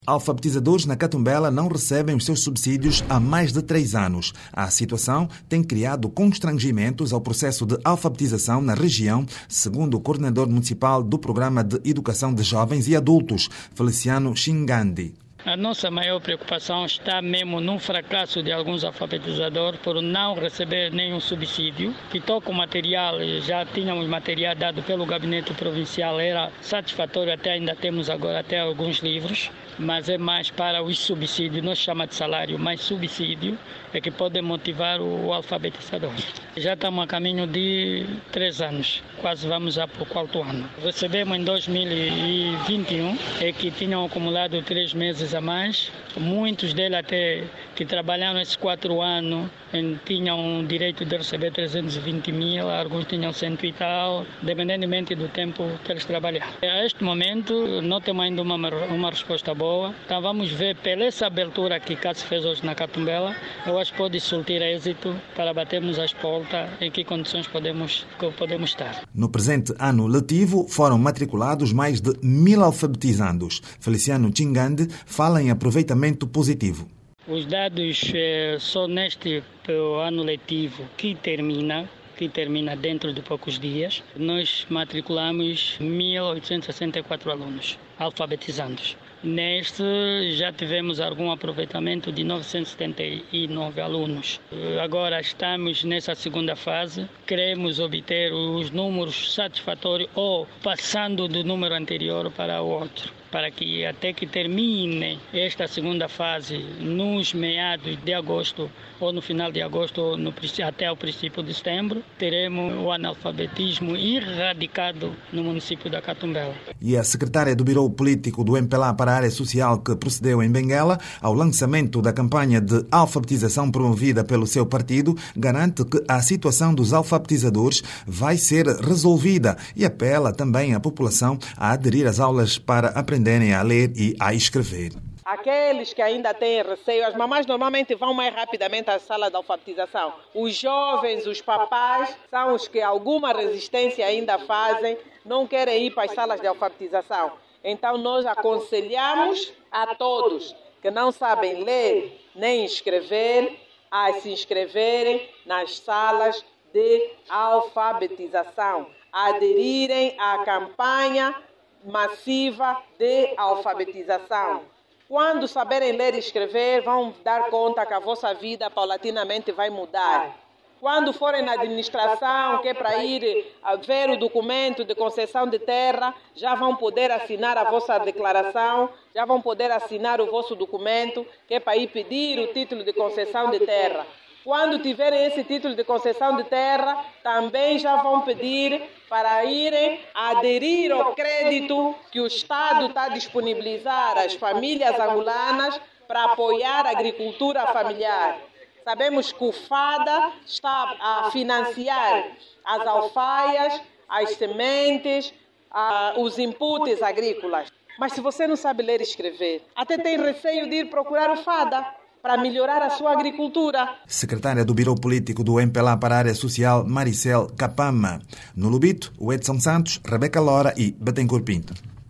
Alfabetizadores na Catumbela não recebem os seus subsídios há mais de 3 anos. A situação tem criado constrangimentos ao processo de alfabetização na região, segundo o coordenador municipal do Programa de Educação de Jovens e Adultos, Feliciano Xingandi. A nossa maior preocupação está mesmo no fracasso de alguns alfabetizadores por não receber nenhum subsídio. Que toca o material, já tínhamos material dado pelo gabinete provincial, era satisfatório, ainda temos agora até alguns livros, mas é mais para os subsídios, não chama de salário, mas subsídio é que pode motivar o alfabetizador. Já estamos a caminho de 3 anos, quase vamos já para o 4º ano. Recebemos em 2021, que tinham acumulado 3 meses a mais. Muitos deles até que trabalharam esses 4 anos tinham direito de receber 320 mil, alguns tinham 100 e tal, dependentemente do tempo que eles trabalharam. A este momento não temos ainda uma resposta boa, então vamos ver pela essa abertura que se fez hoje na Catumbela, eu acho que pode surtir êxito para batermos as portas em que condições podemos estar. No presente ano letivo foram matriculados mais de 1000 alfabetizandos. Feliciano Xingandi fala em aproveitamento positivo. Os dados só neste ano letivo que termina dentro de poucos dias, nós matriculamos 1.864 alunos alfabetizandos. Neste já tivemos algum aproveitamento de 979 alunos. Agora estamos nessa segunda fase, queremos obter os números satisfatórios ou passando do número anterior para o outro, para que até que termine esta segunda fase nos meados de agosto ou no final de agosto ou até o princípio de setembro, teremos o analfabetismo erradicado no município da Catumbela. E a secretária do Biro Político do MPLA para a área social que procedeu em Benguela ao lançamento da campanha de alfabetização promovida pelo seu partido, garante que a situação dos alfabetizadores vai ser resolvida e apela também à população a aderir às aulas para aprenderem a ler e a escrever. Aqueles que ainda têm receio, as mamães normalmente vão mais rapidamente à sala de alfabetização. Os jovens, os papais, são os que alguma resistência ainda fazem, não querem ir para as salas de alfabetização. Então nós aconselhamos a todos que não sabem ler nem escrever a se inscreverem nas salas de alfabetização, a aderirem à campanha massiva de alfabetização. Quando saberem ler e escrever, vão dar conta que a vossa vida paulatinamente vai mudar. Quando forem na administração, que é para ir a ver o documento de concessão de terra, já vão poder assinar a vossa declaração, já vão poder assinar o vosso documento, que é para ir pedir o título de concessão de terra. Quando tiverem esse título de concessão de terra, também já vão pedir para irem aderir ao crédito que o Estado está a disponibilizar às famílias angolanas para apoiar a agricultura familiar. Sabemos que o FADA está a financiar as alfaias, as sementes, os inputs agrícolas. Mas se você não sabe ler e escrever, até tem receio de ir procurar o FADA para melhorar a sua agricultura. Secretária do Biro Político do MPLA para a área social, Maricel Capama. No Lubito, o Edson Santos, Rebeca Lora e Betancourt Pinto.